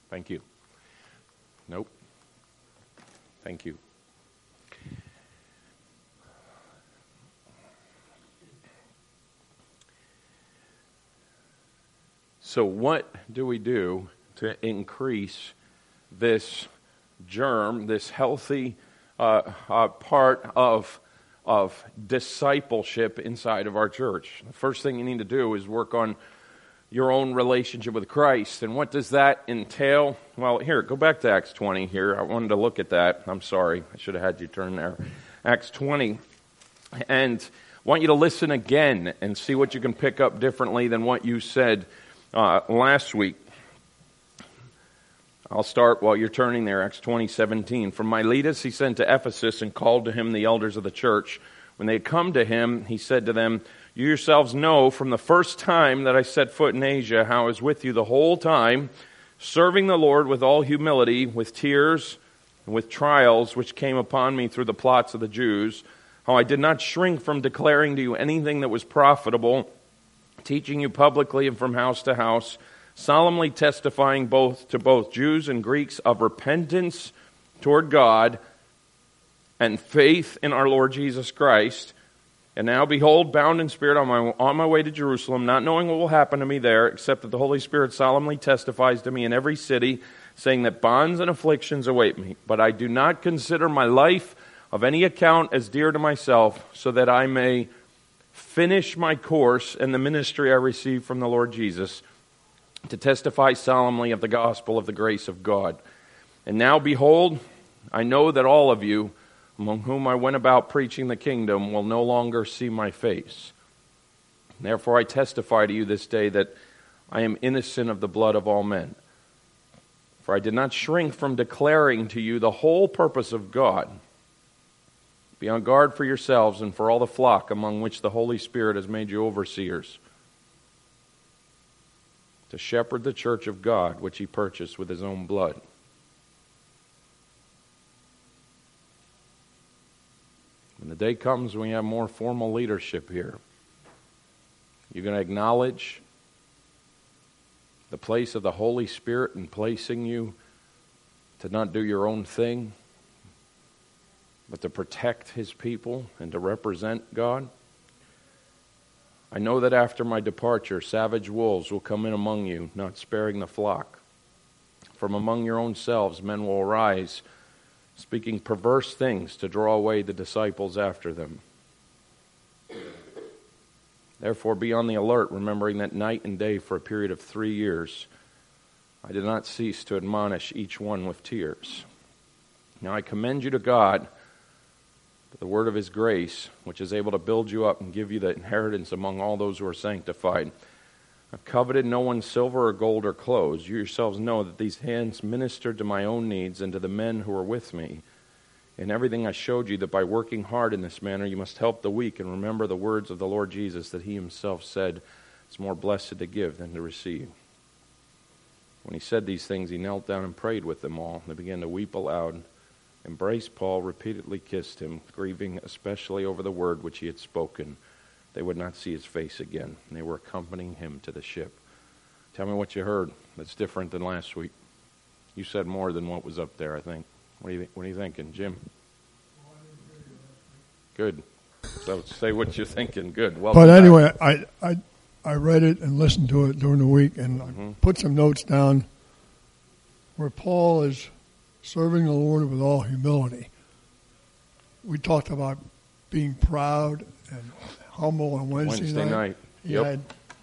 Thank you. Nope. Thank you. So what do we do to increase this germ, this healthy part of discipleship inside of our church? The first thing you need to do is work on your own relationship with Christ. And what does that entail? Well, here, go back to Acts 20 here. I wanted to look at that. I'm sorry. I should have had you turn there. Acts 20. And I want you to listen again and see what you can pick up differently than what you said last week. I'll start while you're turning there. Acts 20:17. From Miletus he sent to Ephesus and called to him the elders of the church. When they had come to him, he said to them, "You yourselves know from the first time that I set foot in Asia how I was with you the whole time, serving the Lord with all humility, with tears and with trials which came upon me through the plots of the Jews, how I did not shrink from declaring to you anything that was profitable, teaching you publicly and from house to house, solemnly testifying to both Jews and Greeks of repentance toward God and faith in our Lord Jesus Christ. And now, behold, bound in spirit on my way to Jerusalem, not knowing what will happen to me there, except that the Holy Spirit solemnly testifies to me in every city, saying that bonds and afflictions await me. But I do not consider my life of any account as dear to myself, so that I may finish my course in the ministry I received from the Lord Jesus, to testify solemnly of the gospel of the grace of God. And now, behold, I know that all of you, among whom I went about preaching the kingdom, will no longer see my face. Therefore I testify to you this day that I am innocent of the blood of all men. For I did not shrink from declaring to you the whole purpose of God. Be on guard for yourselves and for all the flock among which the Holy Spirit has made you overseers, to shepherd the church of God, which he purchased with his own blood." When the day comes when we have more formal leadership here, you're going to acknowledge the place of the Holy Spirit in placing you to not do your own thing, but to protect his people and to represent God. I know that after my departure, savage wolves will come in among you, not sparing the flock. From among your own selves, men will arise, speaking perverse things to draw away the disciples after them. Therefore, be on the alert, remembering that night and day for a period of 3 years, I did not cease to admonish each one with tears. Now I commend you to God, the word of his grace, which is able to build you up and give you the inheritance among all those who are sanctified. I've coveted no one's silver or gold or clothes. You yourselves know that these hands ministered to my own needs and to the men who were with me. In everything I showed you that by working hard in this manner you must help the weak, and remember the words of the Lord Jesus, that he himself said, "It's more blessed to give than to receive." When he said these things, he knelt down and prayed with them all. They began to weep aloud, embraced Paul, repeatedly kissed him, grieving especially over the word which he had spoken. They would not see his face again, and they were accompanying him to the ship. Tell me what you heard that's different than last week. You said more than what was up there, I think. What are you thinking, Jim? Good. So say what you're thinking. Good. Welcome but anyway, back. I read it and listened to it during the week, and I put some notes down where Paul is serving the Lord with all humility. We talked about being proud and humble on Wednesday night. He had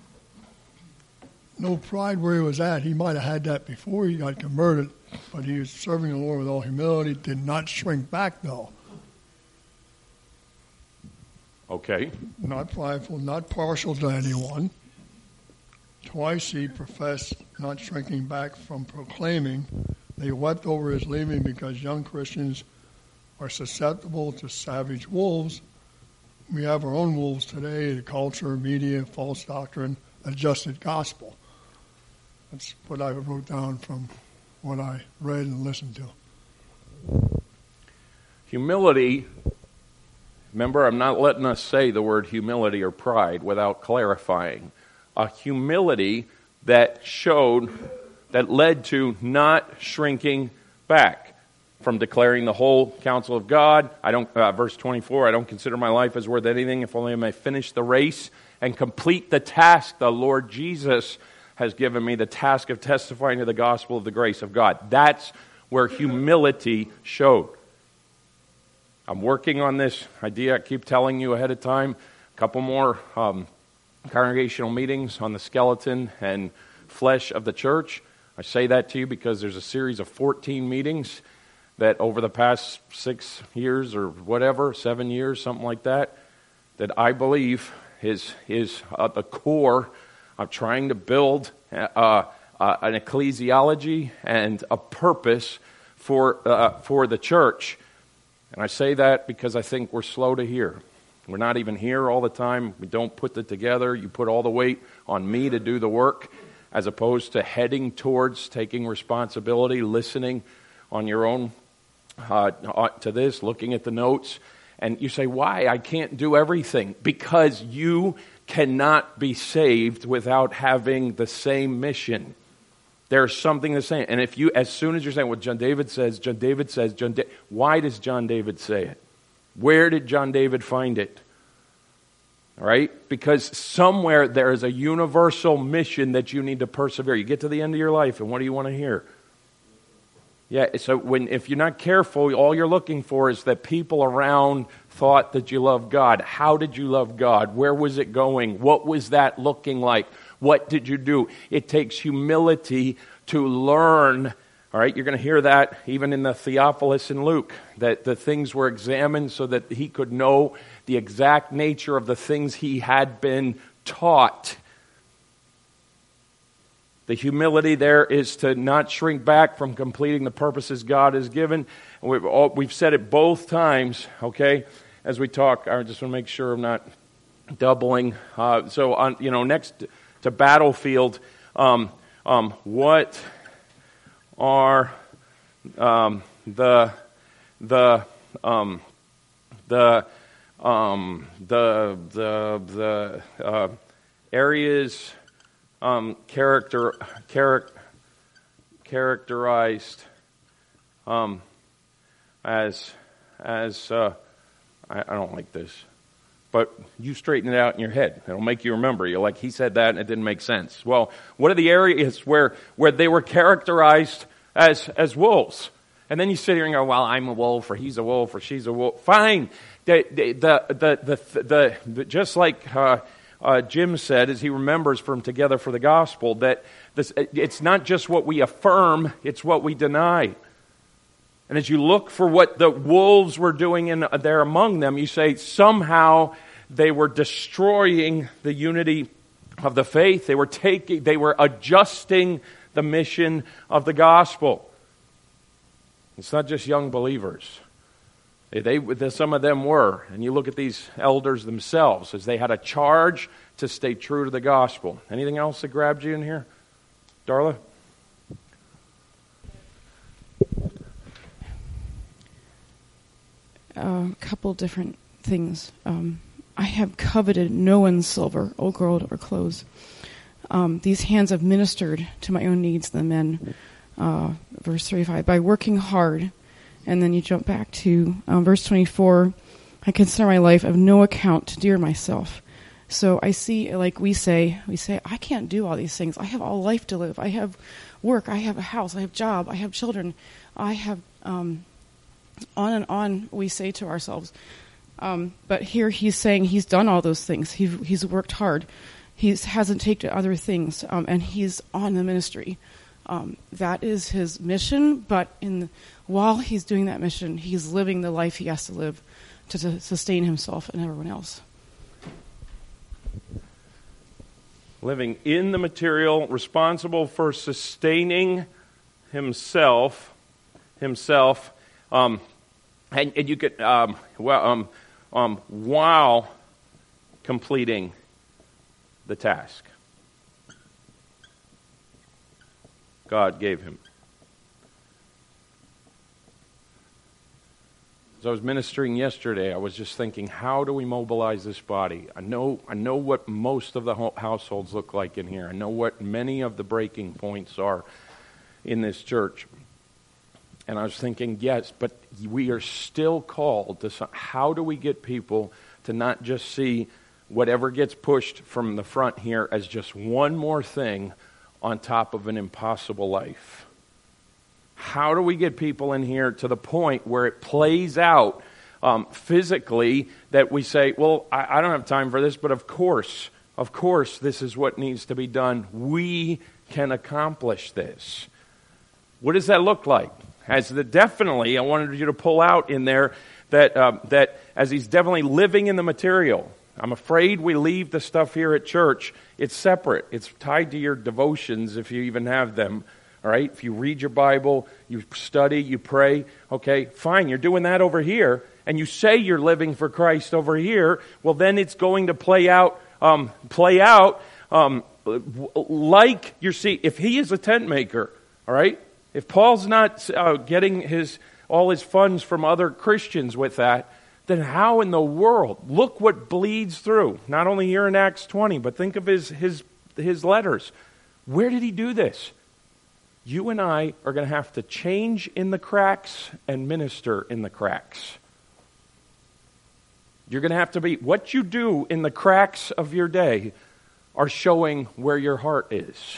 no pride where he was at. He might have had that before he got converted, but he was serving the Lord with all humility, did not shrink back, though. Okay. Not prideful, not partial to anyone. Twice he professed not shrinking back from proclaiming. They wept over his leaving because young Christians are susceptible to savage wolves. We have our own wolves today, the culture, media, false doctrine, adjusted gospel. That's what I wrote down from what I read and listened to. Humility, remember, I'm not letting us say the word humility or pride without clarifying. A humility that showed that led to not shrinking back from declaring the whole counsel of God. Verse 24, I don't consider my life as worth anything if only I may finish the race and complete the task the Lord Jesus has given me, the task of testifying to the gospel of the grace of God. That's where humility showed. I'm working on this idea. I keep telling you ahead of time. A couple more congregational meetings on the skeleton and flesh of the church. I say that to you because there's a series of 14 meetings that over the past 6 years or whatever, 7 years, something like that, that I believe is at the core of trying to build an ecclesiology and a purpose for the church. And I say that because I think we're slow to hear. We're not even here all the time. We don't put it together. You put all the weight on me to do the work as opposed to heading towards taking responsibility, listening on your own to this, looking at the notes. And you say, why? I can't do everything. Because you cannot be saved without having the same mission. There's something the same. And if you, as soon as you're saying, well, John David says, why does John David say it? Where did John David find it? All right? Because somewhere there is a universal mission that you need to persevere. You get to the end of your life, and what do you want to hear? Yeah, so if you're not careful, all you're looking for is that people around thought that you love God. How did you love God? Where was it going? What was that looking like? What did you do? It takes humility to learn. All right, you're going to hear that even in the Theophilus in Luke, that the things were examined so that he could know the exact nature of the things he had been taught. The humility there is to not shrink back from completing the purposes God has given. We've said it both times, okay, as we talk. I just want to make sure I'm not doubling. Next to battlefield, what are the areas characterized as I don't like this, but you straighten it out in your head. It'll make you remember. You're like, he said that and it didn't make sense. Well, what are the areas where they were characterized as wolves? And then you sit here and go, well, I'm a wolf, or he's a wolf, or she's a wolf. Fine. Just like Jim said, as he remembers from Together for the Gospel, that it's not just what we affirm, it's what we deny. And as you look for what the wolves were doing there among them, you say somehow they were destroying the unity of the faith. They were adjusting the mission of the gospel. It's not just young believers. Some of them were. And you look at these elders themselves as they had a charge to stay true to the gospel. Anything else that grabbed you in here? Darla? A couple different things. I have coveted no one's silver, or gold, or clothes. These hands have ministered to my own needs, the men. Verse 35, by working hard. And then you jump back to verse 24, I consider my life of no account to dear myself. So I see, like we say, I can't do all these things. I have all life to live. I have work. I have a house. I have a job. I have children. I have, on and on we say to ourselves. But here he's saying he's done all those things. He's worked hard. He hasn't taken other things, and he's on the ministry. That is his mission, but while he's doing that mission, he's living the life he has to live to sustain himself and everyone else. Living in the material, responsible for sustaining himself, and you could while completing the task God gave him. As I was ministering yesterday, I was just thinking, how do we mobilize this body? I know what most of the households look like in here. I know what many of the breaking points are. in this church. And I was thinking, yes, but we are still called to, how do we get people to not just see whatever gets pushed from the front here as just one more thing on top of an impossible life? How do we get people in here to the point where it plays out physically that we say, well, I don't have time for this, but of course, this is what needs to be done. We can accomplish this. What does that look like? Definitely, I wanted you to pull out in there that as he's definitely living in the material. I'm afraid we leave the stuff here at church. It's separate. It's tied to your devotions if you even have them. All right? If you read your Bible, you study, you pray, okay, fine, you're doing that over here, and you say you're living for Christ over here, well, then it's going to play out like you're seeing. If he is a tent maker, all right, if Paul's not getting all his funds from other Christians with that, then how in the world? Look what bleeds through, not only here in Acts 20, but think of his letters. Where did he do this? You and I are going to have to change in the cracks and minister in the cracks. You're going to have to be, what you do in the cracks of your day are showing where your heart is.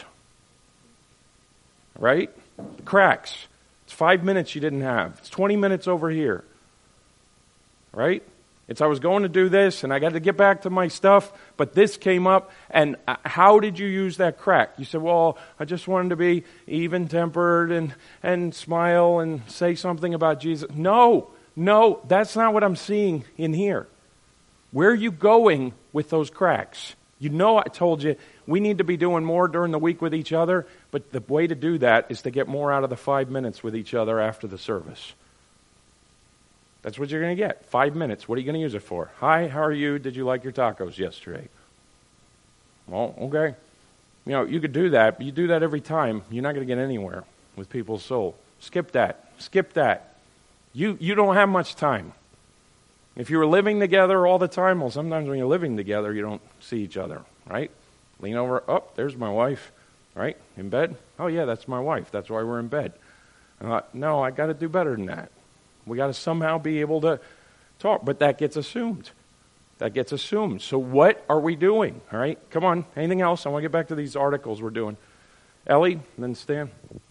Right? The cracks. It's 5 minutes you didn't have. It's 20 minutes over here. Right? It's, I was going to do this, and I got to get back to my stuff, but this came up, and how did you use that crack? You said, well, I just wanted to be even-tempered and smile and say something about Jesus. No, that's not what I'm seeing in here. Where are you going with those cracks? You know I told you we need to be doing more during the week with each other, but the way to do that is to get more out of the 5 minutes with each other after the service. That's what you're going to get. 5 minutes. What are you going to use it for? Hi, how are you? Did you like your tacos yesterday? Well, okay. You know, you could do that, but you do that every time. You're not going to get anywhere with people's soul. Skip that. You don't have much time. If you were living together all the time, well, sometimes when you're living together, you don't see each other, right? Lean over. Oh, there's my wife, right? In bed? Oh, yeah, that's my wife. That's why we're in bed. No, I got to do better than that. We got to somehow be able to talk, but that gets assumed. So what are we doing? All right, come on. Anything else? I want to get back to these articles we're doing. Ellie, then Stan.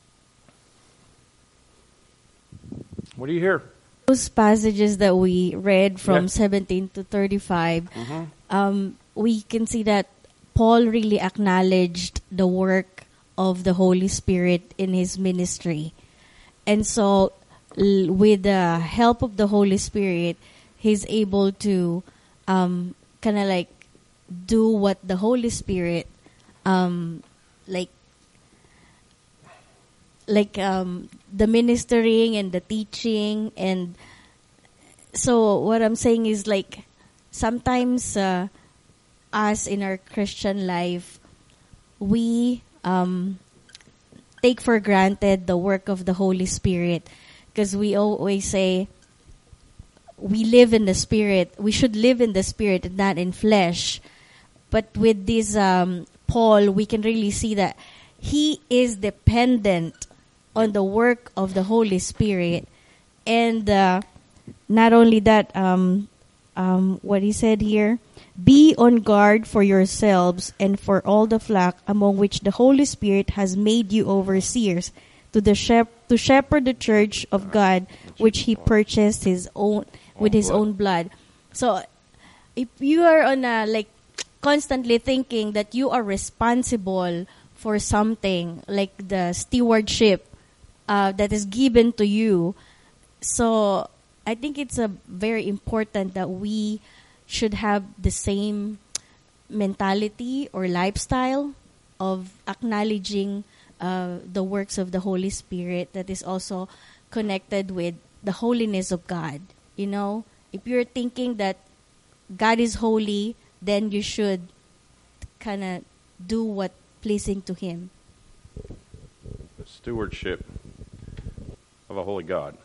What do you hear? Those passages that we read from 17 to 35, we can see that Paul really acknowledged the work of the Holy Spirit in his ministry. And so with the help of the Holy Spirit, he's able to kind of like do what the Holy Spirit the ministering and the teaching. And so what I'm saying is, like, sometimes us in our Christian life, we take for granted the work of the Holy Spirit, because we always say we live in the Spirit. We should live in the Spirit and not in flesh. But with this Paul, we can really see that he is dependent on the work of the Holy Spirit. And not only that, what he said here, be on guard for yourselves and for all the flock among which the Holy Spirit has made you overseers, to shepherd the church of God, which he purchased with his own blood. So if you are on constantly thinking that you are responsible for something, like the stewardship that is given to you, so I think it's very important that we should have the same mentality or lifestyle of acknowledging the works of the Holy Spirit that is also connected with the holiness of God. You know, if you're thinking that God is holy, then you should kind of do what pleasing to Him. The stewardship of a holy God.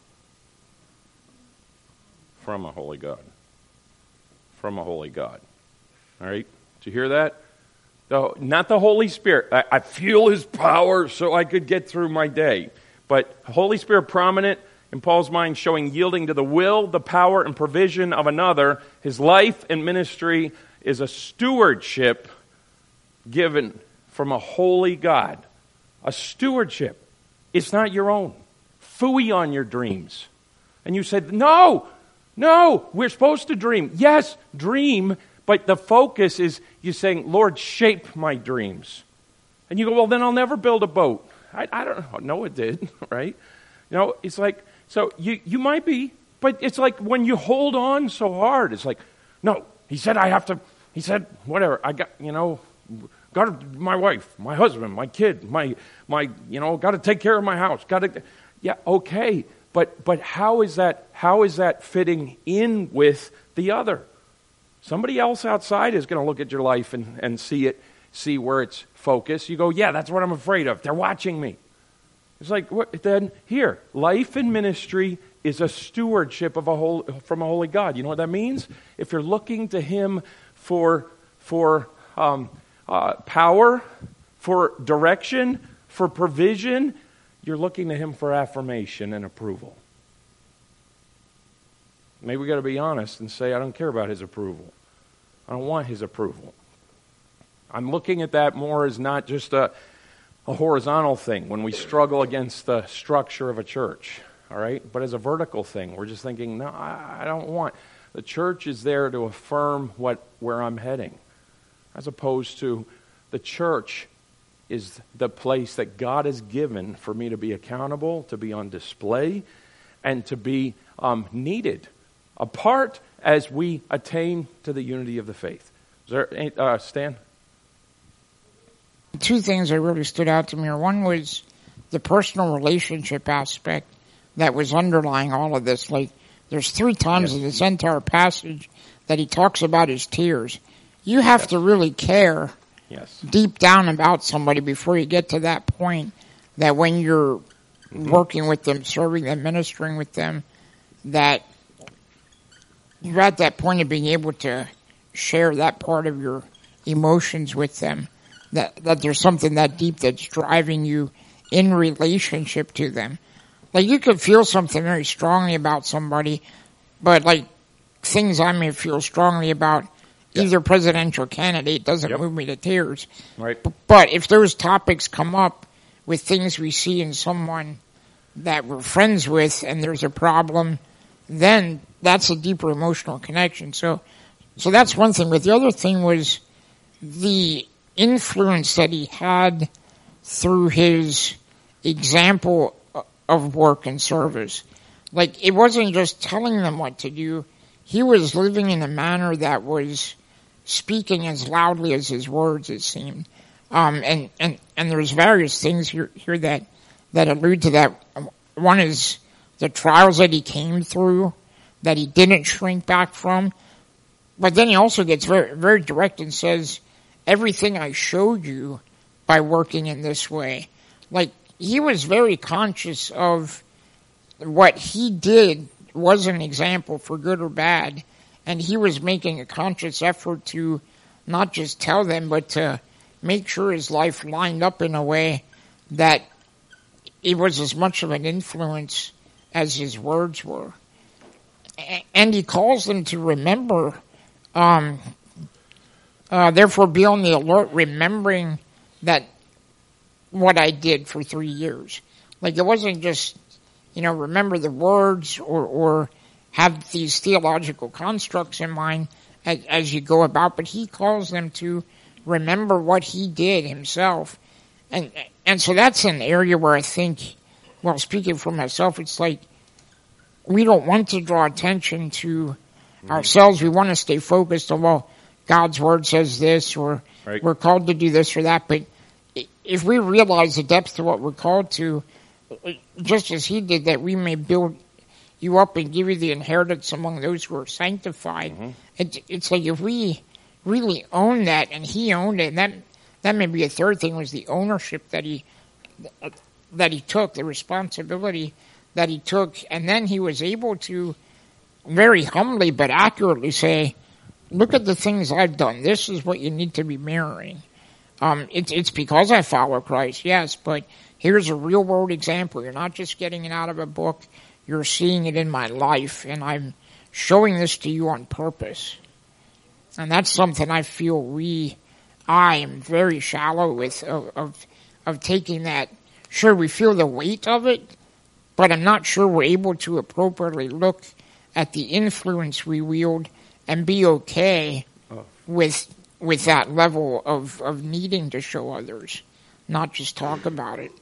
From a holy God. From a holy God. All right? Did you hear that? Not the Holy Spirit. I feel His power so I could get through my day. But Holy Spirit prominent in Paul's mind, showing yielding to the will, the power, and provision of another. His life and ministry is a stewardship given from a holy God. A stewardship. It's not your own. Phooey on your dreams. And you said, no, we're supposed to dream. Yes, dream, but the focus is you saying, Lord, shape my dreams. And you go, well, then I'll never build a boat. I don't know. No, it did, right? It's like, so you might be, but it's like when you hold on so hard, it's like, no, he said whatever, I got, got my wife, my husband, my kid, my got to take care of my house, yeah, okay. But how is that fitting in with the other? Somebody else outside is going to look at your life and see where it's focused. You go, yeah, that's what I'm afraid of. They're watching me. It's like, then here, life and ministry is a stewardship from a holy God. You know what that means? If you're looking to Him for power, for direction, for provision, you're looking to Him for affirmation and approval. Maybe we got to be honest and say, I don't care about His approval. I don't want His approval. I'm looking at that more as not just a horizontal thing when we struggle against the structure of a church, all right? But as a vertical thing, we're just thinking, no, I don't want. The church is there to affirm where I'm heading, as opposed to the church is the place that God has given for me to be accountable, to be on display, and to be needed, apart as we attain to the unity of the faith. Is there, Stan? Two things that really stood out to me. One was the personal relationship aspect that was underlying all of this. Like, there's 3 times in this entire passage that he talks about his tears. You have to really care deep down about somebody before you get to that point that when you're working with them, serving them, ministering with them, that you're at that point of being able to share that part of your emotions with them. That there's something that deep that's driving you in relationship to them. Like, you could feel something very strongly about somebody, but like things I may feel strongly about either presidential candidate doesn't move me to tears. Right. But if those topics come up with things we see in someone that we're friends with and there's a problem, then that's a deeper emotional connection. So that's one thing. But the other thing was the influence that he had through his example of work and service. Like, it wasn't just telling them what to do. He was living in a manner that was speaking as loudly as his words, it seemed. And there's various things here that allude to that. One is the trials that he came through, that he didn't shrink back from. But then he also gets very, very direct and says, everything I showed you by working in this way. Like, he was very conscious of what he did was an example for good or bad, and he was making a conscious effort to not just tell them, but to make sure his life lined up in a way that it was as much of an influence as his words were. And he calls them to remember, therefore be on the alert, remembering that what I did for 3 years. Like, it wasn't just, remember the words or have these theological constructs in mind as you go about, but he calls them to remember what he did himself. And so that's an area where I think, well, speaking for myself, it's like we don't want to draw attention to ourselves. We want to stay focused on, well, God's word says this, or we're called to do this or that. But if we realize the depth of what we're called to, just as he did, that we may build you up and give you the inheritance among those who are sanctified. It's like if we really own that, and he owned it, and that may be a third thing, was the ownership that he took, the responsibility that he took, and then he was able to very humbly but accurately say, look at the things I've done. This is what you need to be mirroring. It's because I follow Christ, yes, but here's a real-world example. You're not just getting it out of a book. You're seeing it in my life, and I'm showing this to you on purpose. And that's something I feel I am very shallow with, of taking that. Sure, we feel the weight of it, but I'm not sure we're able to appropriately look at the influence we wield and be okay with that level of needing to show others, not just talk about it.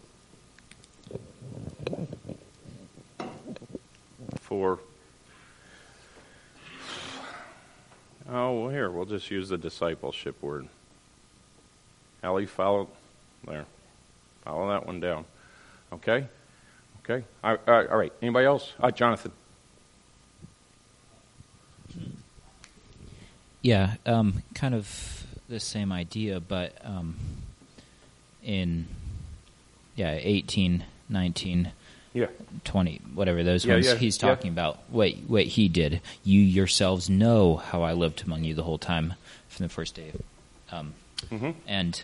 Here, we'll just use the discipleship word. Allie, follow that one down. Okay? All right. Anybody else? Jonathan. Yeah, kind of the same idea, but in 18, 19, 20, whatever those ones, he's talking about what he did. You yourselves know how I lived among you the whole time from the first day. And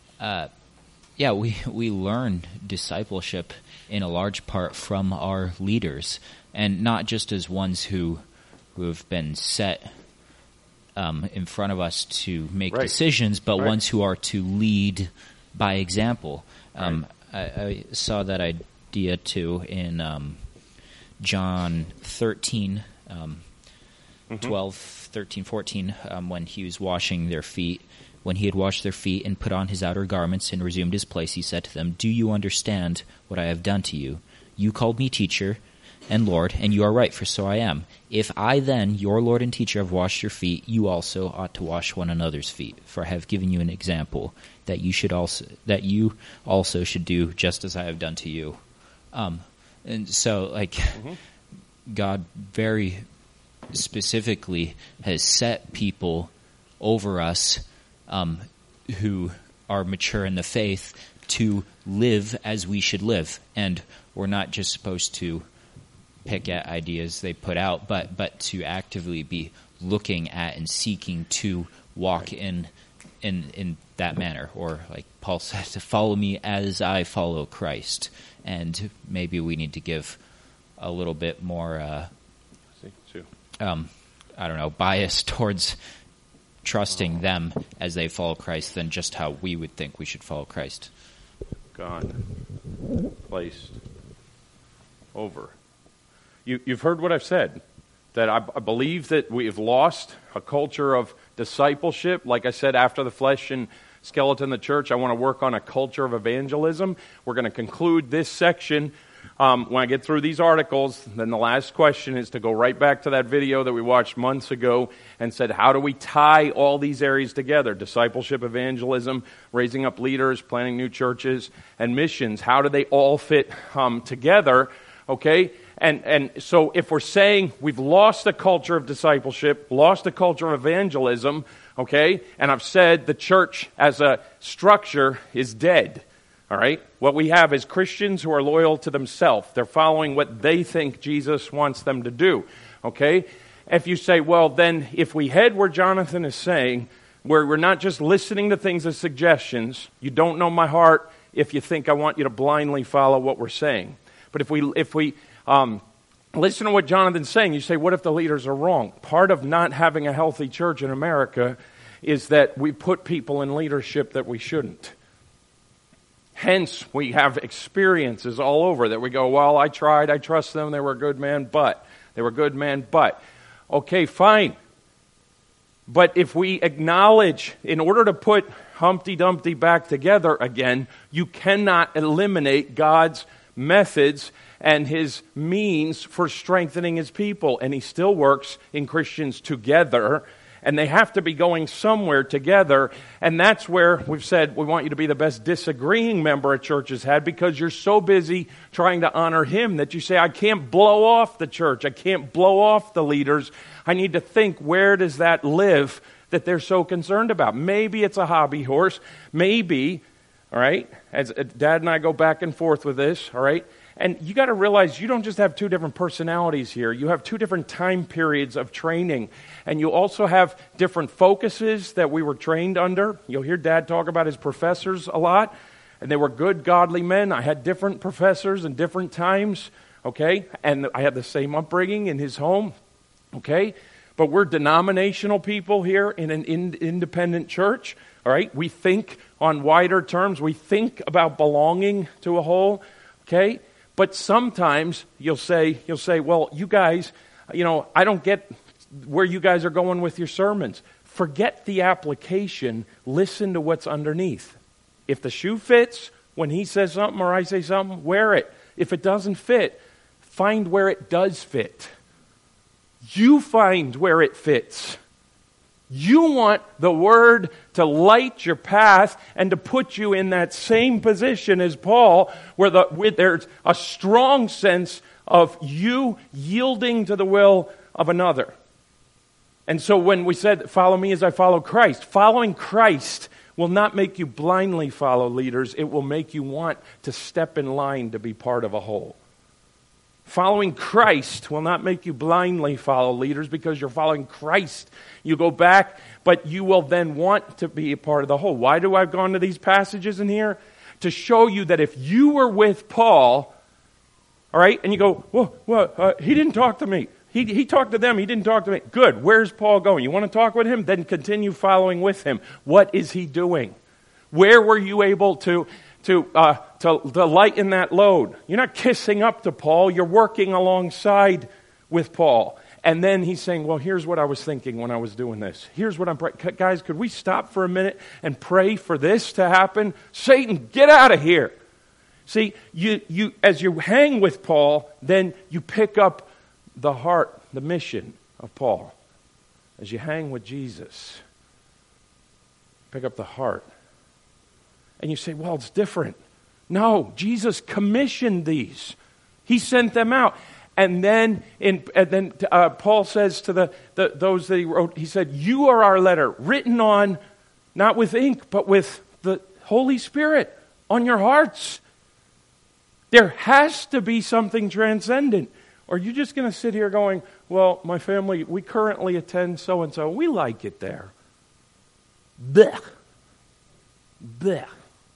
we learn discipleship in a large part from our leaders, and not just as ones who have been set in front of us to make decisions, but ones who are to lead by example. I saw that idea too in John 13, 12, 13, 14, when he was washing their feet. When he had washed their feet and put on his outer garments and resumed his place, he said to them, "Do you understand what I have done to you? You called me teacher and Lord, and you are right, for so I am. If I then, your Lord and teacher, have washed your feet, you also ought to wash one another's feet. For I have given you an example that you also should do just as I have done to you." And so, God very specifically has set people over us who are mature in the faith to live as we should live. And we're not just supposed to pick at ideas they put out, but to actively be looking at and seeking to walk in that manner. Or like Paul said, to follow me as I follow Christ. And maybe we need to give a little bit more, bias towards trusting them as they follow Christ than just how we would think we should follow Christ. God placed over. You've heard what I've said, that I believe that we have lost a culture of discipleship. Like I said, after the flesh and skeleton of the church, I want to work on a culture of evangelism. We're going to conclude this section. When I get through these articles, then the last question is to go right back to that video that we watched months ago and said, how do we tie all these areas together? Discipleship, evangelism, raising up leaders, planting new churches, and missions. How do they all fit together? Okay? And so if we're saying we've lost the culture of discipleship, lost the culture of evangelism, okay, and I've said the church as a structure is dead. All right? What we have is Christians who are loyal to themselves. They're following what they think Jesus wants them to do. Okay? If you say, well, then if we head where Jonathan is saying, where we're not just listening to things as suggestions, you don't know my heart if you think I want you to blindly follow what we're saying. But if we listen to what Jonathan's saying, you say, what if the leaders are wrong? Part of not having a healthy church in America is that we put people in leadership that we shouldn't. Hence, we have experiences all over that we go, well, I tried, I trust them, they were a good man, but. Okay, fine. But if we acknowledge, in order to put Humpty Dumpty back together again, you cannot eliminate God's methods and His means for strengthening His people. And He still works in Christians together. And they have to be going somewhere together. And that's where we've said we want you to be the best disagreeing member a church has had, because you're so busy trying to honor Him that you say, I can't blow off the church. I can't blow off the leaders. I need to think, where does that live that they're so concerned about? Maybe it's a hobby horse. Maybe, all right, as Dad and I go back and forth with this, all right, And you got to realize you don't just have two different personalities here. You have two different time periods of training. And you also have different focuses that we were trained under. You'll hear Dad talk about his professors a lot. And they were good, godly men. I had different professors in different times, okay? And I had the same upbringing in his home, okay? But we're denominational people here in an independent church, all right? We think on wider terms. We think about belonging to a whole, okay? But sometimes you'll say, well, you guys, I don't get where you guys are going with your sermons. Forget the application. Listen to what's underneath. If the shoe fits, when he says something or I say something, wear it. If it doesn't fit, find where it does fit. You find where it fits. You want the Word to light your path and to put you in that same position as Paul, where there's a strong sense of you yielding to the will of another. And so when we said, follow me as I follow Christ, following Christ will not make you blindly follow leaders. It will make you want to step in line to be part of a whole. Following Christ will not make you blindly follow leaders because you're following Christ. You go back, but you will then want to be a part of the whole. Why do I've gone to these passages in here? To show you that if you were with Paul, all right, and you go, well, he didn't talk to me. He talked to them. He didn't talk to me. Good. Where's Paul going? You want to talk with him? Then continue following with him. What is he doing? Where were you able to lighten that load? You're not kissing up to Paul. You're working alongside with Paul. And then he's saying, well, here's what I was thinking when I was doing this. Here's what I'm praying. Guys, could we stop for a minute and pray for this to happen? Satan, get out of here. See, you as you hang with Paul, then you pick up the heart, the mission of Paul. As you hang with Jesus, pick up the heart. And you say, well, it's different. No, Jesus commissioned these. He sent them out. And then Paul says to those that he wrote, he said, you are our letter, written on, not with ink, but with the Holy Spirit on your hearts. There has to be something transcendent. Or are you just going to sit here going, well, my family, we currently attend so-and-so. We like it there. Blech. Blech.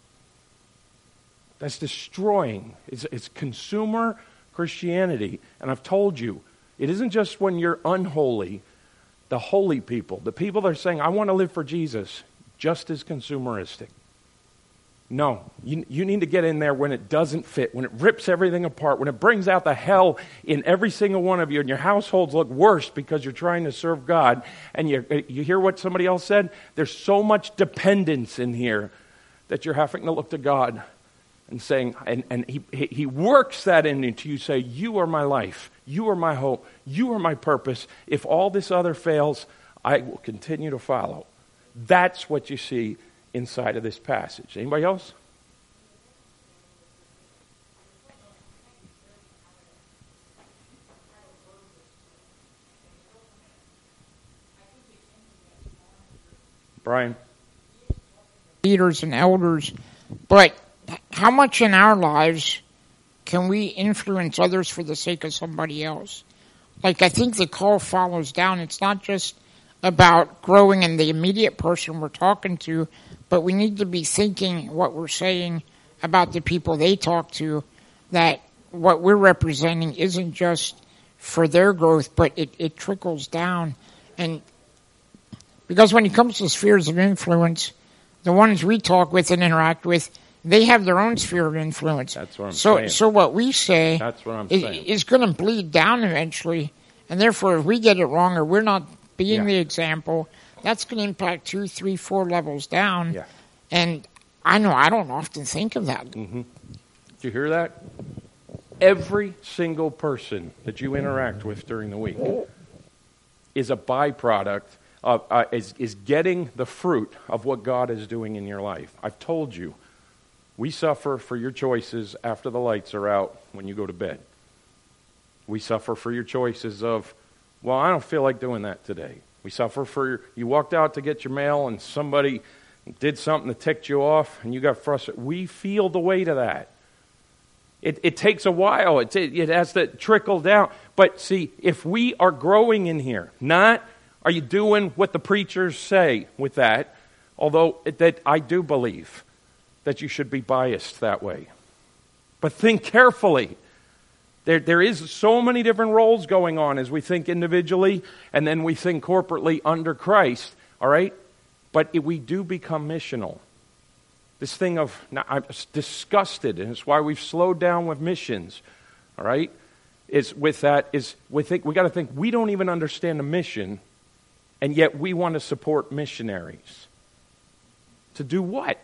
That's destroying. It's consumer Christianity. And I've told you, it isn't just when you're unholy. The holy people, the people that are saying, I want to live for Jesus, just as consumeristic. No, you need to get in there when it doesn't fit, when it rips everything apart, when it brings out the hell in every single one of you, and your households look worse because you're trying to serve God. And you hear what somebody else said? There's so much dependence in here that you're having to look to God and saying, and he works that into you, say, you are my life, you are my hope, you are my purpose. If all this other fails, I will continue to follow. That's what you see inside of this passage. Anybody else? Brian? Leaders and elders, but how much in our lives can we influence others for the sake of somebody else? Like, I think the call follows down. It's not just about growing in the immediate person we're talking to, but we need to be thinking what we're saying about the people they talk to, that what we're representing isn't just for their growth, but it trickles down. And because when it comes to spheres of influence, the ones we talk with and interact with, they have their own sphere of influence. That's what I'm saying. So what we say That's what I'm saying. is going to bleed down eventually. And therefore, if we get it wrong or we're not being the example, that's going to impact 2, 3, 4 levels down. Yeah. And I know I don't often think of that. Mm-hmm. Did you hear that? Every single person that you interact with during the week is a byproduct of, is getting the fruit of what God is doing in your life. I've told you, we suffer for your choices after the lights are out when you go to bed. We suffer for your choices of, well, I don't feel like doing that today. We suffer for you walked out to get your mail and somebody did something that ticked you off and you got frustrated. We feel the weight of that. It takes a while. It has to trickle down. But see, if we are growing in here, not are you doing what the preachers say with that, although that I do believe that you should be biased that way. But think carefully. There is so many different roles going on as we think individually and then we think corporately under Christ, all right? But we do become missional. This thing of, I'm disgusted, and it's why we've slowed down with missions, all right? We got to think we don't even understand the mission, and yet we want to support missionaries. To do what?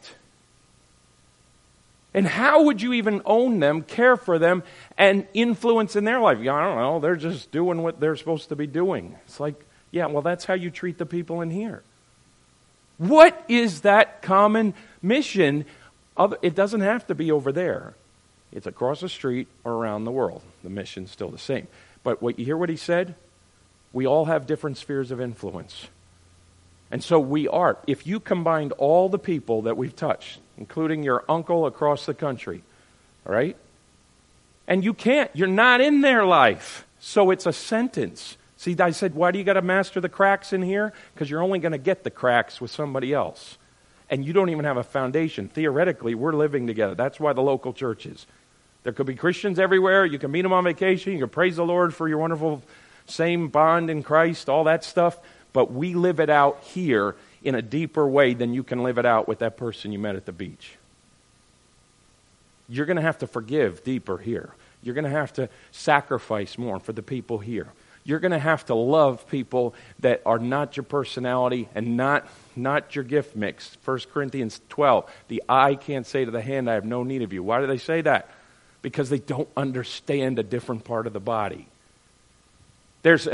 And how would you even own them, care for them, and influence in their life? I don't know, they're just doing what they're supposed to be doing. It's like, yeah, well, that's how you treat the people in here. What is that common mission? It doesn't have to be over there. It's across the street or around the world. The mission's still the same. But you hear what he said? We all have different spheres of influence. And so if you combined all the people that we've touched, including your uncle across the country, all right? And you're not in their life. So it's a sentence. See, I said, why do you got to master the cracks in here? Because you're only going to get the cracks with somebody else. And you don't even have a foundation. Theoretically, we're living together. That's why the local church is. There could be Christians everywhere. You can meet them on vacation. You can praise the Lord for your wonderful same bond in Christ, all that stuff. But we live it out here in a deeper way than you can live it out with that person you met at the beach. You're going to have to forgive deeper here. You're going to have to sacrifice more for the people here. You're going to have to love people that are not your personality and not your gift mix. 1 Corinthians 12, the eye can't say to the hand, I have no need of you. Why do they say that? Because they don't understand a different part of the body. There's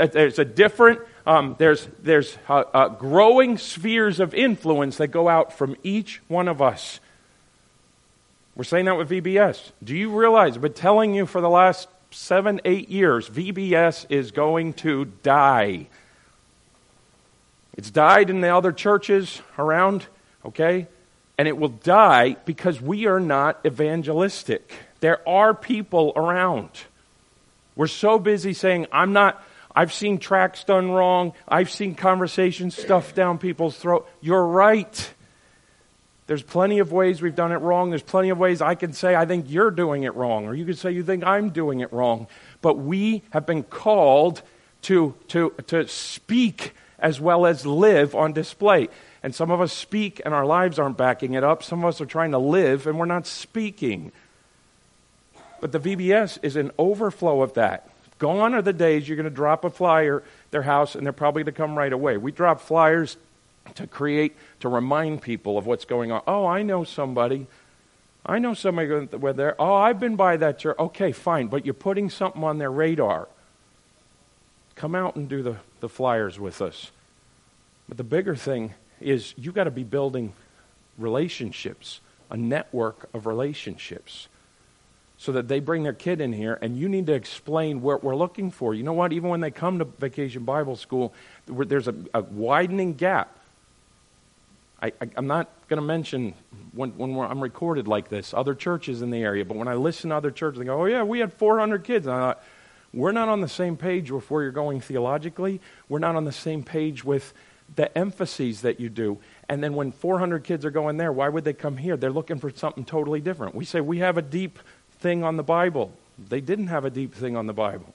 growing spheres of influence that go out from each one of us. We're saying that with VBS. Do you realize, I've been telling you for the last 7-8 years, VBS is going to die. It's died in the other churches around, okay? And it will die because we are not evangelistic. There are people around. We're so busy saying, I've seen tracts done wrong. I've seen conversations stuffed down people's throat. You're right. There's plenty of ways we've done it wrong. There's plenty of ways I can say I think you're doing it wrong. Or you could say you think I'm doing it wrong. But we have been called to speak as well as live on display. And some of us speak and our lives aren't backing it up. Some of us are trying to live and we're not speaking. But the VBS is an overflow of that. Gone are the days you're going to drop a flyer at their house and they're probably going to come right away. We drop flyers to remind people of what's going on. Oh, I know somebody where they're, oh, I've been by that church. Okay, fine, but you're putting something on their radar. Come out and do the flyers with us. But the bigger thing is you got to be building relationships, a network of relationships, so that they bring their kid in here, and you need to explain what we're looking for. You know what? Even when they come to Vacation Bible School, there's a widening gap. I'm not going to mention when I'm recorded like this, other churches in the area, but when I listen to other churches, they go, oh yeah, we had 400 kids. And I thought, we're not on the same page with where you're going theologically. We're not on the same page with the emphases that you do. And then when 400 kids are going there, why would they come here? They're looking for something totally different. We say we have a deep thing on the Bible. They didn't have a deep thing on the Bible.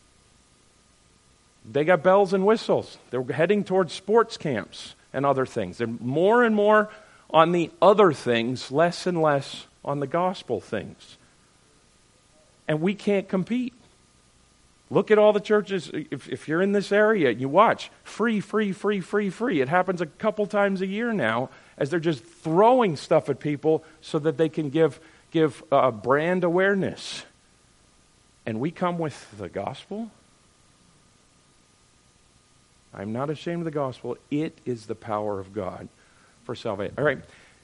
They got bells and whistles. They're heading towards sports camps and other things. They're more and more on the other things, less and less on the gospel things. And we can't compete. Look at all the churches, if you're in this area, you watch, free, free, free, free, free. It happens a couple times a year now as they're just throwing stuff at people so that they can give brand awareness. And we come with the gospel. I'm not ashamed of the gospel. It is the power of God for salvation. All right.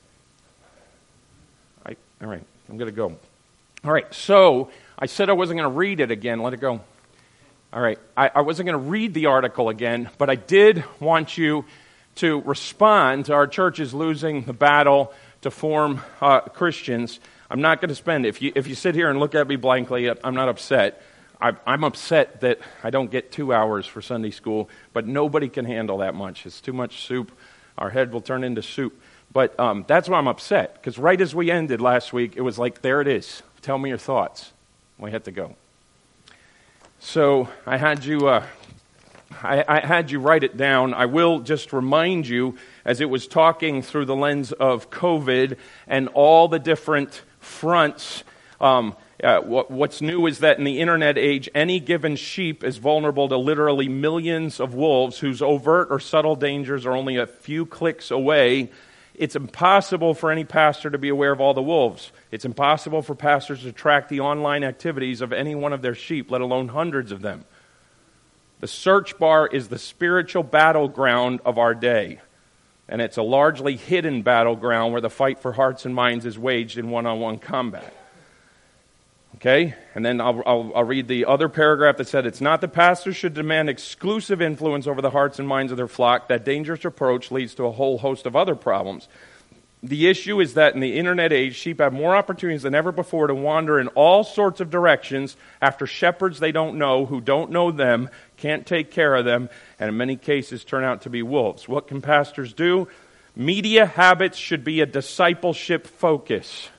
I'm going to go. All right. So I said I wasn't going to read it again. Let it go. All right. I wasn't going to read the article again, but I did want you to respond to our churches losing the battle to form Christians. I'm not going to spend, if you sit here and look at me blankly, I'm not upset. I'm upset that I don't get 2 hours for Sunday school, but nobody can handle that much. It's too much soup. Our head will turn into soup. But that's why I'm upset, because right as we ended last week, it was like, there it is. Tell me your thoughts. We had to go. So I had you write it down. I will just remind you, as it was talking through the lens of COVID and all the different fronts, what's new is that in the internet age, any given sheep is vulnerable to literally millions of wolves whose overt or subtle dangers are only a few clicks away. It's impossible for any pastor to be aware of all the wolves. It's impossible for pastors to track the online activities of any one of their sheep, let alone hundreds of them. The search bar is the spiritual battleground of our day. And it's a largely hidden battleground where the fight for hearts and minds is waged in one-on-one combat. Okay? And then I'll read the other paragraph that said, it's not that pastors should demand exclusive influence over the hearts and minds of their flock. That dangerous approach leads to a whole host of other problems. The issue is that in the internet age, sheep have more opportunities than ever before to wander in all sorts of directions after shepherds they don't know, who don't know them, can't take care of them, and in many cases turn out to be wolves. What can pastors do? Media habits should be a discipleship focus.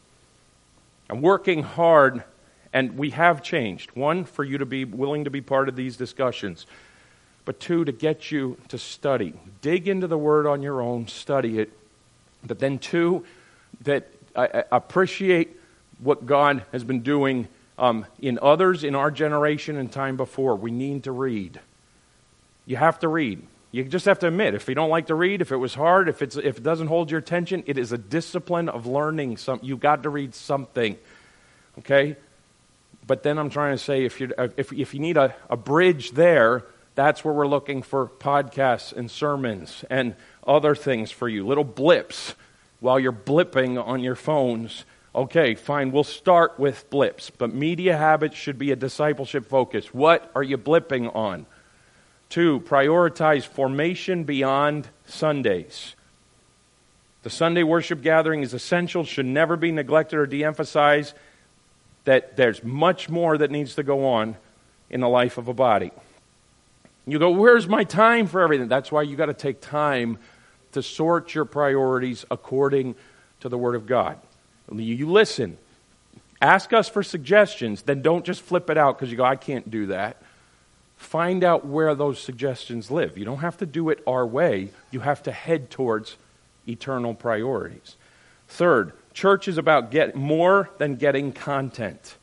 I'm working hard, and we have changed. One, for you to be willing to be part of these discussions. But two, to get you to study. Dig into the Word on your own, study it. But then two, that I appreciate what God has been doing in others in our generation and time before. We need to read. You have to read. You just have to admit, if you don't like to read, if it was hard, if it doesn't hold your attention, it is a discipline of learning something. You've got to read something, okay? But then I'm trying to say, if you need a bridge there, that's where we're looking for podcasts and sermons and other things for you, little blips while you're blipping on your phones. Okay, fine, we'll start with blips, but media habits should be a discipleship focus. What are you blipping on? 2, prioritize formation beyond Sundays. The Sunday worship gathering is essential, should never be neglected or de-emphasized, that there's much more that needs to go on in the life of a body. You go, where's my time for everything? That's why you got to take time to sort your priorities according to the Word of God. You listen. Ask us for suggestions, then don't just flip it out because you go, I can't do that. Find out where those suggestions live. You don't have to do it our way. You have to head towards eternal priorities. 3rd, church is about more than getting content.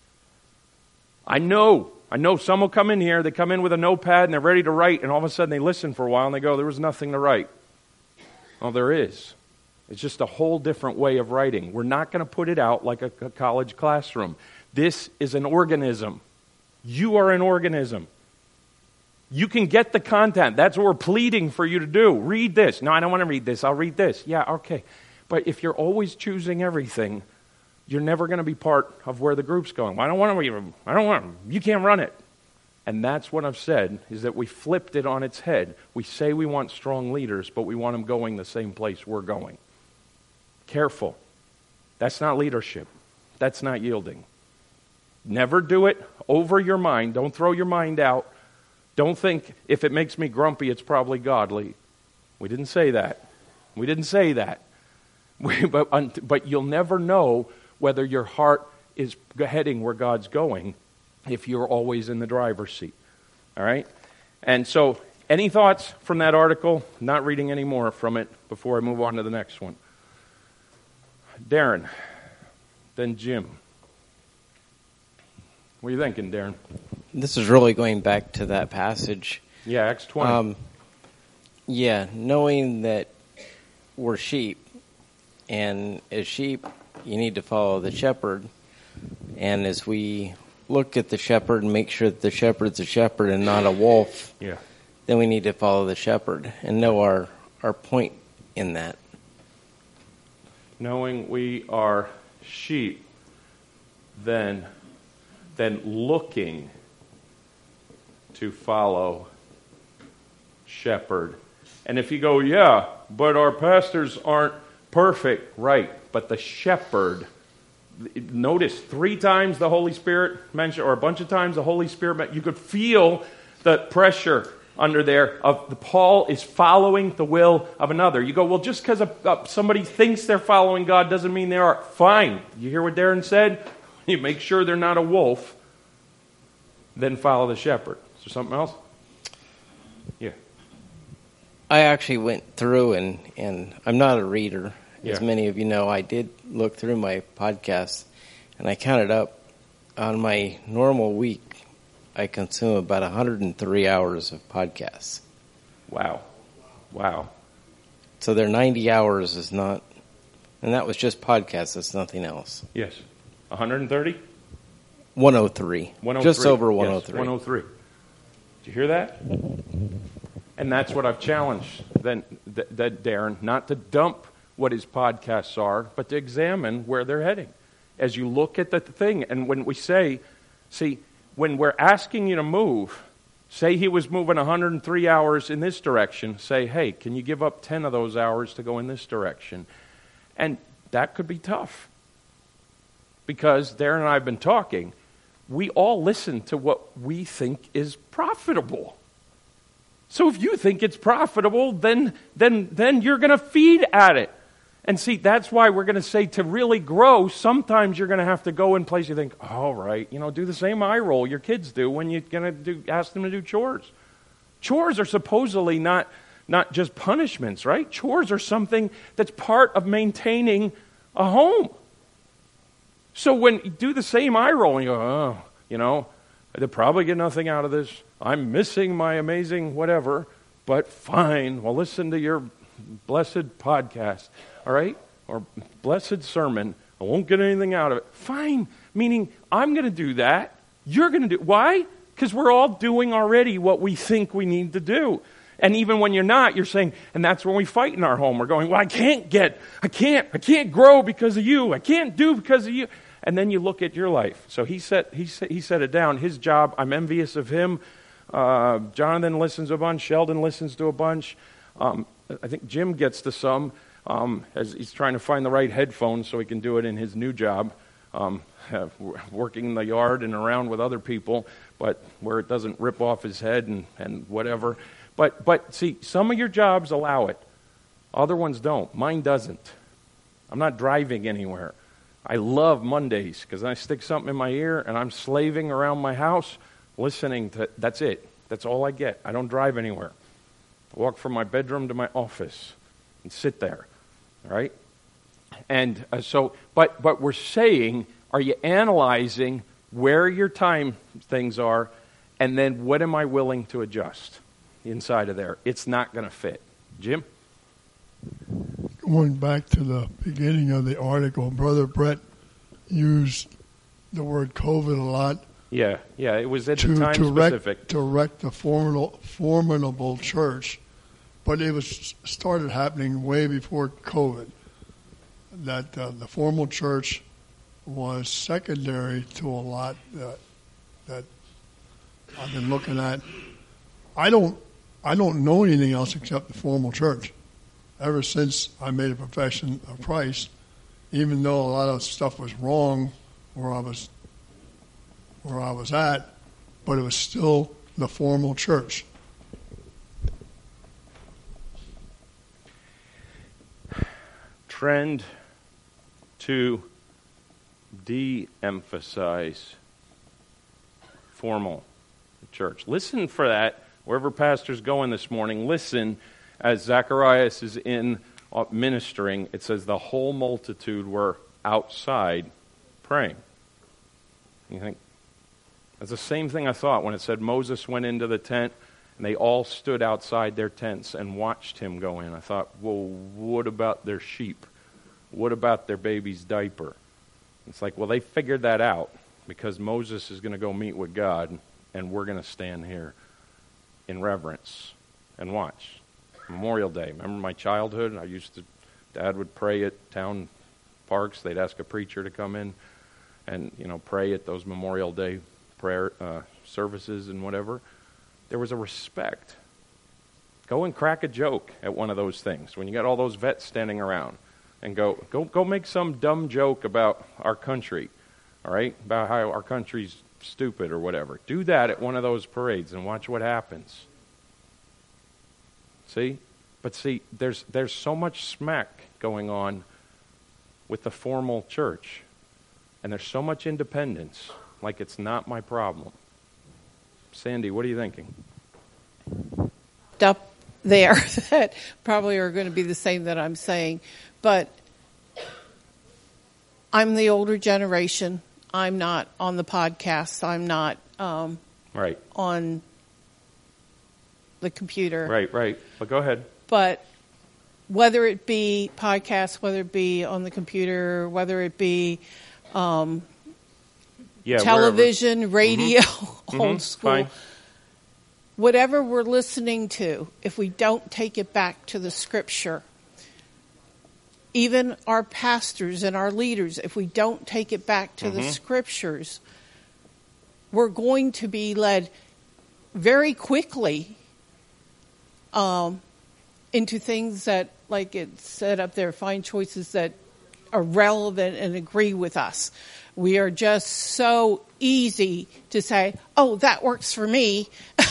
I know some will come in here, they come in with a notepad and they're ready to write, and all of a sudden they listen for a while and they go, there was nothing to write. Well, there is. It's just a whole different way of writing. We're not going to put it out like a college classroom. This is an organism. You are an organism. You can get the content. That's what we're pleading for you to do. Read this. No, I don't want to read this. I'll read this. Yeah, okay. But if you're always choosing everything, you're never going to be part of where the group's going. I don't want to. You can't run it. And that's what I've said, is that we flipped it on its head. We say we want strong leaders, but we want them going the same place we're going. Careful. That's not leadership. That's not yielding. Never do it over your mind. Don't throw your mind out. Don't think, if it makes me grumpy, it's probably godly. We didn't say that. But you'll never know whether your heart is heading where God's going if you're always in the driver's seat. All right? And so, any thoughts from that article? Not reading any more from it before I move on to the next one. Darren, then Jim. What are you thinking, Darren? This is really going back to that passage. Yeah, Acts 20. Knowing that we're sheep, and as sheep, you need to follow the shepherd. And as we look at the shepherd and make sure that the shepherd's a shepherd and not a wolf, then we need to follow the shepherd and know our point in that. Knowing we are sheep, then looking to follow shepherd. And if you go, yeah, but our pastors aren't perfect, right, but the shepherd Notice 3 times the Holy Spirit mentioned, or a bunch of times the Holy Spirit. You could feel the pressure under there of Paul is following the will of another. You go, well, just because somebody thinks they're following God doesn't mean they are. Fine. You hear what Darren said? You make sure they're not a wolf, then follow the shepherd. Is there something else? Yeah. I actually went through and I'm not a reader. As Yeah. many of you know, I did look through my podcasts, and I counted up on my normal week, I consume about 103 hours of podcasts. Wow. So their 90 hours is not, and that was just podcasts, that's nothing else. Yes. 130? 103. 103. Just over Yes, 103. 103. Did you hear that? And that's what I've challenged that Darren, not to dump what his podcasts are, but to examine where they're heading. As you look at the thing, and when we say, when we're asking you to move, say he was moving 103 hours in this direction, say, hey, can you give up 10 of those hours to go in this direction? And that could be tough. Because Darren and I have been talking, we all listen to what we think is profitable. So if you think it's profitable, then you're going to feed at it. And see, that's why we're going to say to really grow, sometimes you're going to have to go in place you think, all right, do the same eye roll your kids do when you're going to ask them to do chores. Chores are supposedly not just punishments, right? Chores are something that's part of maintaining a home. So when you do the same eye roll and you go, they'll probably get nothing out of this. I'm missing my amazing whatever, but fine. Well, listen to your blessed podcast, all right? Or blessed sermon. I won't get anything out of it. Fine. Meaning, I'm going to do that. You're going to do. Why? Because we're all doing already what we think we need to do. And even when you're not, you're saying, and that's when we fight in our home. We're going, well, I can't grow because of you. I can't do because of you. And then you look at your life. So he set it down. His job, I'm envious of him. Jonathan listens a bunch. Sheldon listens to a bunch. I think Jim gets to some as he's trying to find the right headphones so he can do it in his new job, working in the yard and around with other people, but where it doesn't rip off his head and whatever. But see, some of your jobs allow it. Other ones don't. Mine doesn't. I'm not driving anywhere. I love Mondays because I stick something in my ear and I'm slaving around my house listening to, that's it. That's all I get. I don't drive anywhere. I walk from my bedroom to my office and sit there, right? And but we're saying, are you analyzing where your time things are, and then what am I willing to adjust inside of there? It's not going to fit. Jim? Going back to the beginning of the article, Brother Brett used the word COVID a lot. Yeah, it was at the time specific. To wreck the formidable church, but it was started happening way before COVID. That the formal church was secondary to a lot that I've been looking at. I don't know anything else except the formal church. Ever since I made a profession of Christ, even though a lot of stuff was wrong where I was at, but it was still the formal church. Trend to de-emphasize formal church. Listen for that. Wherever pastor's going this morning, listen as Zacharias is in ministering. It says the whole multitude were outside praying. You think, that's the same thing I thought when it said Moses went into the tent and they all stood outside their tents and watched him go in. I thought, well, what about their sheep? What about their baby's diaper? It's like, well, they figured that out because Moses is going to go meet with God and we're going to stand here in reverence and watch. Memorial Day. Remember my childhood? Dad would pray at town parks. They'd ask a preacher to come in and, pray at those Memorial Day prayer services and whatever. There was a respect. Go and crack a joke at one of those things when you got all those vets standing around. and go make some dumb joke about our country, all right, about how our country's stupid or whatever. Do that at one of those parades and watch what happens. See? But see, there's so much smack going on with the formal church, and there's so much independence, like it's not my problem. Sandy, what are you thinking? Up there that probably are going to be the same that I'm saying, but I'm the older generation. I'm not on the podcasts. I'm not Right. on the computer. Right. But go ahead. But whether it be podcasts, whether it be on the computer, whether it be television, radio, old school, fine. Whatever we're listening to, if we don't take it back to the Scripture, even our pastors and our leaders, if we don't take it back to the Scriptures, we're going to be led very quickly into things that, like it said up there, find choices that are relevant and agree with us. We are just so easy to say, oh, that works for me.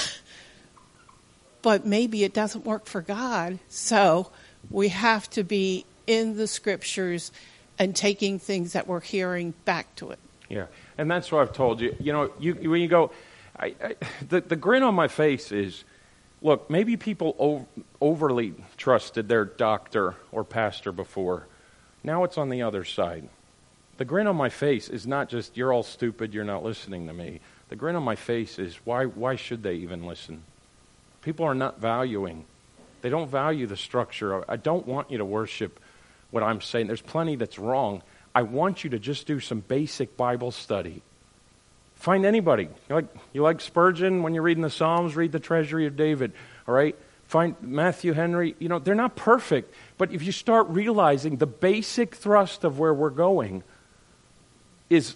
But maybe it doesn't work for God. So we have to be in the Scriptures and taking things that we're hearing back to it. Yeah, and that's what I've told you. You know, when you go, the grin on my face is, look, maybe people overly trusted their doctor or pastor before. Now it's on the other side. The grin on my face is not just, you're all stupid, you're not listening to me. The grin on my face is, why should they even listen? People are not valuing. They don't value the structure. I don't want you to worship what I'm saying. There's plenty that's wrong. I want you to just do some basic Bible study. Find anybody. You like Spurgeon? When you're reading the Psalms, read the Treasury of David. All right? Find Matthew Henry. You know, they're not perfect. But if you start realizing the basic thrust of where we're going is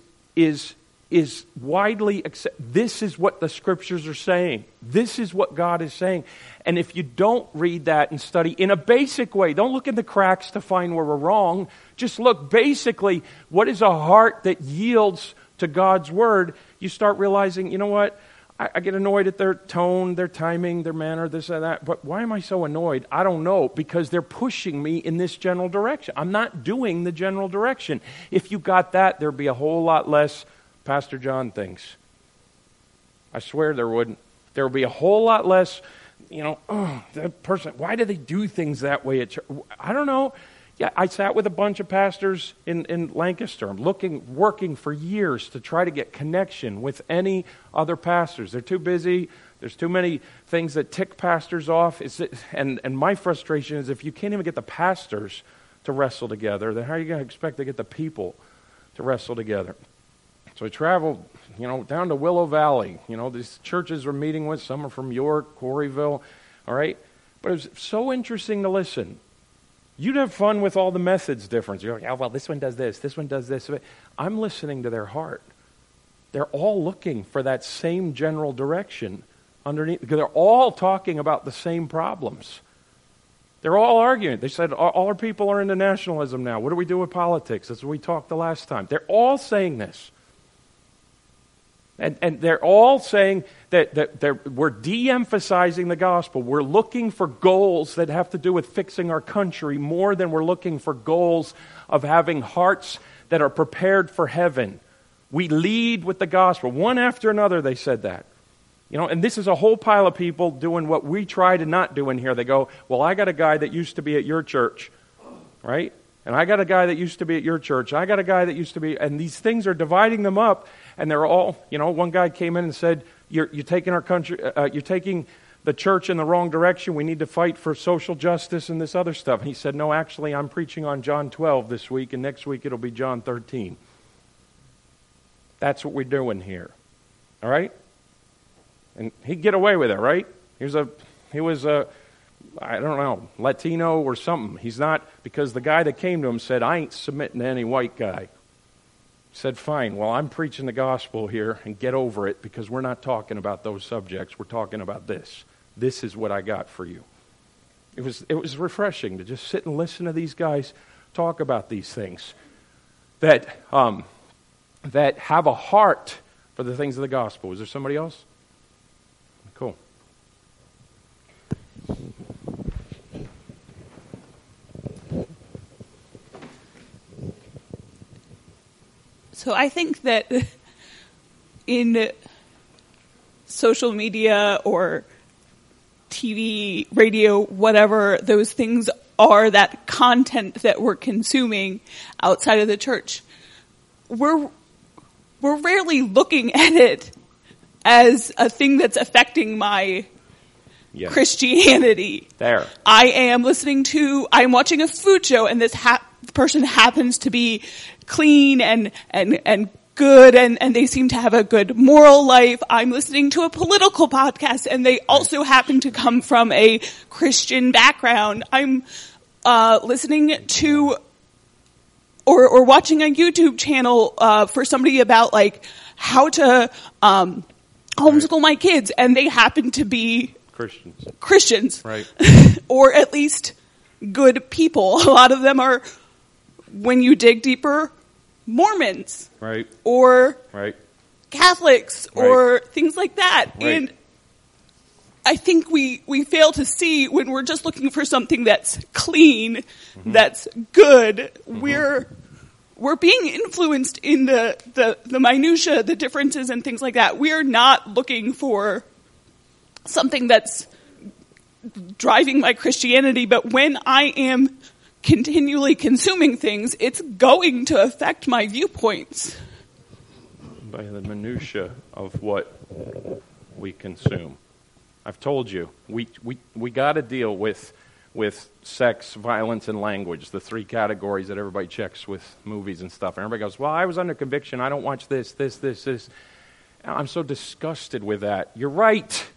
widely accepted. This is what the Scriptures are saying. This is what God is saying. And if you don't read that and study in a basic way, don't look in the cracks to find where we're wrong. Just look basically, what is a heart that yields to God's Word? You start realizing, you know what? I get annoyed at their tone, their timing, their manner, this and that. But why am I so annoyed? I don't know, because they're pushing me in this general direction. I'm not doing the general direction. If you got that, there'd be a whole lot less Pastor John thinks. I swear there wouldn't. There would be a whole lot less, that person, why do they do things that way at church? I don't know. Yeah, I sat with a bunch of pastors in Lancaster. I'm working for years to try to get connection with any other pastors. They're too busy. There's too many things that tick pastors off. And my frustration is, if you can't even get the pastors to wrestle together, then how are you going to expect to get the people to wrestle together? So I traveled, down to Willow Valley. These churches we're meeting with, some are from York, Quarryville, all right? But it was so interesting to listen. You'd have fun with all the methods difference. You're like, oh, well, this one does this one does this. I'm listening to their heart. They're all looking for that same general direction underneath, because they're all talking about the same problems. They're all arguing. They said, all our people are into nationalism now. What do we do with politics? That's what we talked the last time. They're all saying this. And they're all saying that we're de-emphasizing the gospel. We're looking for goals that have to do with fixing our country more than we're looking for goals of having hearts that are prepared for heaven. We lead with the gospel. One after another, they said that. And this is a whole pile of people doing what we try to not do in here. They go, well, I got a guy that used to be at your church, right? And I got a guy that used to be at your church. I got a guy that used to be, and these things are dividing them up. And they're all, one guy came in and said, you're taking our country, you're taking the church in the wrong direction. We need to fight for social justice and this other stuff. And he said, no, actually, I'm preaching on John 12 this week, and next week it'll be John 13. That's what we're doing here. All right? And he'd get away with it, right? He was a I don't know, Latino or something. He's not, because the guy that came to him said, I ain't submitting to any white guy. He said, fine, well, I'm preaching the gospel here, and get over it, because we're not talking about those subjects. We're talking about this. This is what I got for you. It was refreshing to just sit and listen to these guys talk about these things, that have a heart for the things of the gospel. Is there somebody else? Cool. So I think that in social media or TV, radio, whatever those things are, that content that we're consuming outside of the church, we're rarely looking at it as a thing that's affecting my Christianity. There. I'm watching a food show, and this person happens to be clean and good, and they seem to have a good moral life. I'm listening to a political podcast, and they also happen to come from a Christian background. I'm listening to or watching a YouTube channel for somebody about like how to homeschool my kids, and they happen to be Christians, right? Or at least good people. A lot of them are, when you dig deeper, Mormons, right? Or right. Catholics, right. Or things like that. Right. And I think we fail to see when we're just looking for something that's clean, mm-hmm. that's good. Mm-hmm. We're being influenced in the minutia, the differences and things like that. We're not looking for something that's driving my Christianity, but when I am continually consuming things, it's going to affect my viewpoints. By the minutia of what we consume. I've told you, we got to deal with sex, violence, and language, the three categories that everybody checks with movies and stuff. And everybody goes, well, I was under conviction. I don't watch this. I'm so disgusted with that. You're right.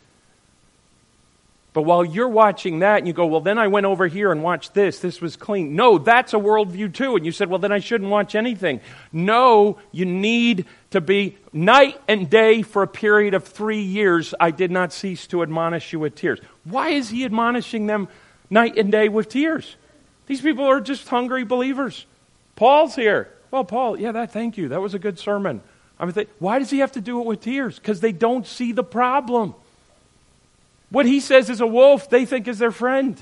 But while you're watching that and you go, well, then I went over here and watched this. This was clean. No, that's a worldview too. And you said, well, then I shouldn't watch anything. No, you need to be night and day for a period of 3 years. I did not cease to admonish you with tears. Why is he admonishing them night and day with tears? These people are just hungry believers. Paul's here. Well, Paul, thank you. That was a good sermon. Why does he have to do it with tears? Because they don't see the problem. What he says is a wolf, they think is their friend.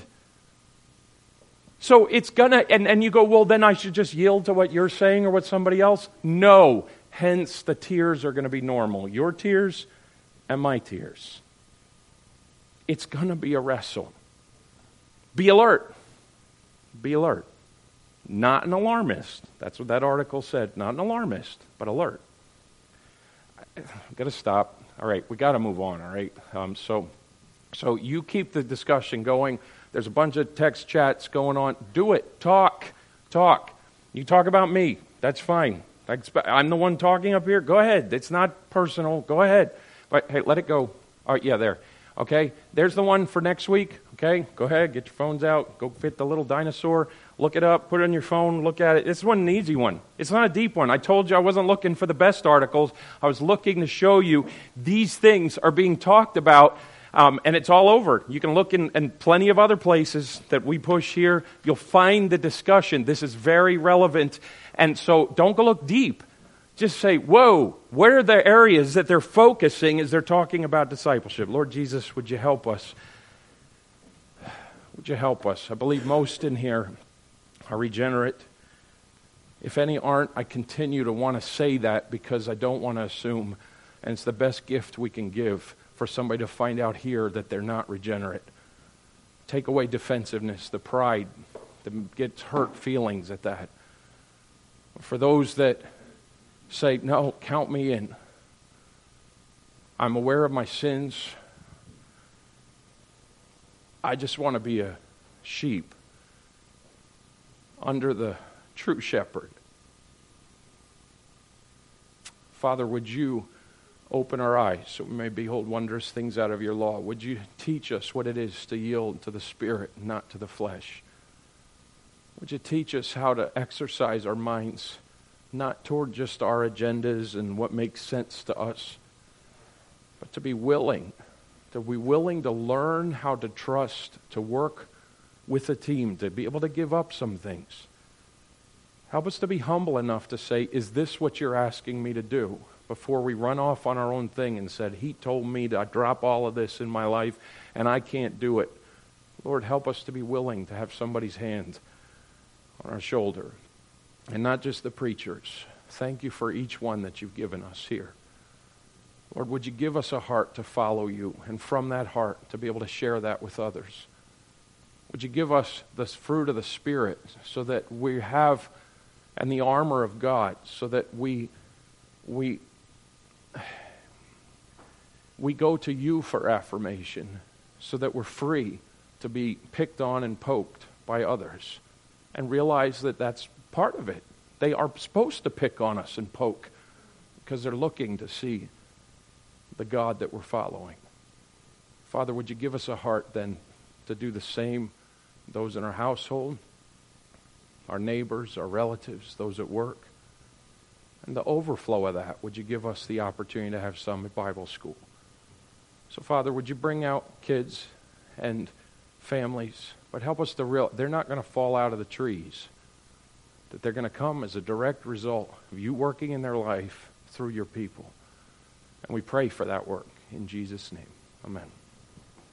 So it's gonna, and you go, well, then I should just yield to what you're saying or what somebody else? No. Hence, the tears are going to be normal. Your tears and my tears. It's going to be a wrestle. Be alert. Be alert. Not an alarmist. That's what that article said. Not an alarmist, but alert. I've got to stop. All right, we got to move on, all right? So you keep the discussion going. There's a bunch of text chats going on. Do it. Talk. You talk about me. That's fine. I'm the one talking up here. Go ahead. It's not personal. Go ahead. But hey, let it go. All right, there. Okay, there's the one for next week. Okay, go ahead. Get your phones out. Go fit the little dinosaur. Look it up. Put it on your phone. Look at it. This one an easy one. It's not a deep one. I told you I wasn't looking for the best articles. I was looking to show you these things are being talked about. And it's all over. You can look in plenty of other places that we push here. You'll find the discussion. This is very relevant. And so don't go look deep. Just say, whoa, where are the areas that they're focusing as they're talking about discipleship? Lord Jesus, would you help us? Would you help us? I believe most in here are regenerate. If any aren't, I continue to want to say that because I don't want to assume. And it's the best gift we can give for somebody to find out here that they're not regenerate. Take away defensiveness, the pride that gets hurt feelings at that. For those that say, no, count me in. I'm aware of my sins. I just want to be a sheep under the true shepherd. Father, would you open our eyes so we may behold wondrous things out of your law? Would you teach us what it is to yield to the Spirit, not to the flesh? Would you teach us how to exercise our minds, not toward just our agendas and what makes sense to us, but to be willing to learn how to trust, to work with a team, to be able to give up some things, Help us to be humble enough to say, is this what you're asking me to do? Before we run off on our own thing and said, he told me to drop all of this in my life and I can't do it. Lord, help us to be willing to have somebody's hand on our shoulder. And not just the preachers. Thank you for each one that you've given us here. Lord, would you give us a heart to follow you, and from that heart to be able to share that with others? Would you give us the fruit of the Spirit so that we have, and the armor of God, so that we go to you for affirmation, so that we're free to be picked on and poked by others, and realize that that's part of it. They are supposed to pick on us and poke because they're looking to see the God that we're following. Father, would you give us a heart then to do the same, those in our household, our neighbors, our relatives, those at work. And the overflow of that, would you give us the opportunity to have some at Bible school? So, Father, would you bring out kids and families, but help us to realize they're not going to fall out of the trees, that they're going to come as a direct result of you working in their life through your people. And we pray for that work in Jesus' name. Amen.